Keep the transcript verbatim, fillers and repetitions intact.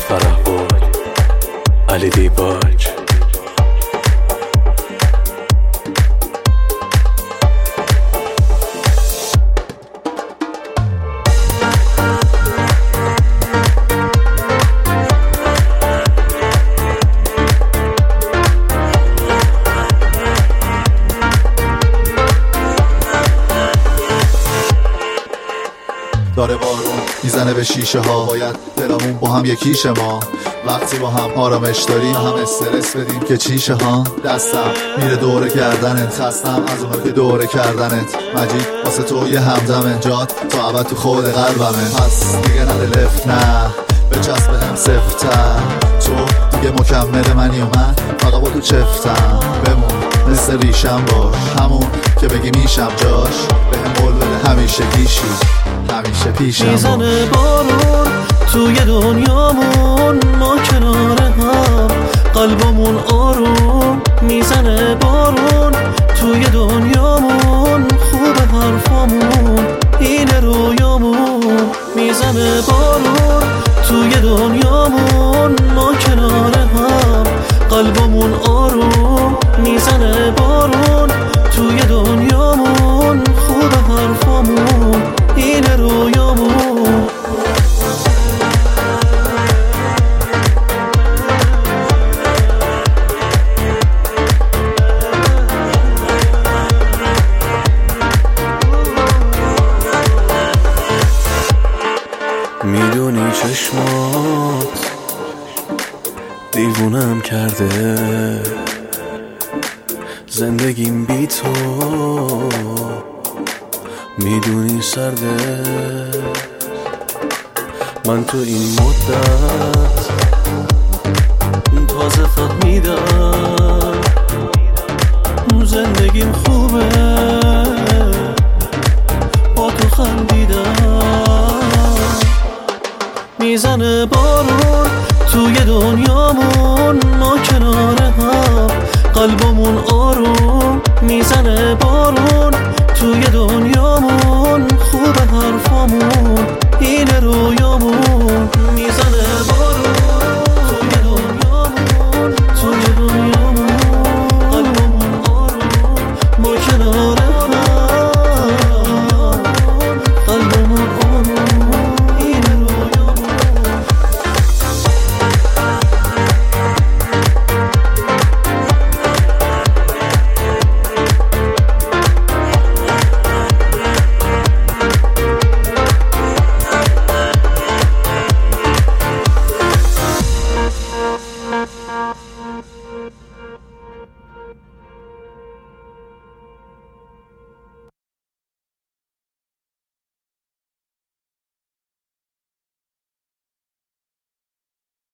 فرح بود علی دیباج. داره بارون میزنه به شیشه ها، باید دلمون با هم یکیشه. ما وقتی با هم آرامش داریم هم استرس بدیم که چیشه ها. دستم میره دوره کردنت، خستم از اونها که دوره کردنت. مجید واسه تو یه همدمه، جات تا ابد تو خود قلبمه. پس دیگه نده لفت، نه به چسب هم سفتر. تو دیگه مکمل منی و من فقط با تو چفتم. بمون مثل ریشم باش، همون که بگی میشم جاش. به هم قول بده همیشه گیشی، همیشه پیشم. میزنه بارون توی دنیامون، ما کنار هم قلبمون آروم. میزنه بارون توی دنیامون، خوب حرفامون اینه رویامون. میزنه بارون توی دنیامون، ما کنار هم قلبمون آروم. میزنه بارون توی دنیامون، خوب حرفامون اینه رویامون. میدونی چشمات دیوونم کرده، زندگیم بی تو میدونی سرده. من تو این مدت تازه فهمیدم زندگیم خوبه، با تو خندیدم. میزنه بارون توی دنیامون، ما کنار هم قلبمون آروم. میزنه بارون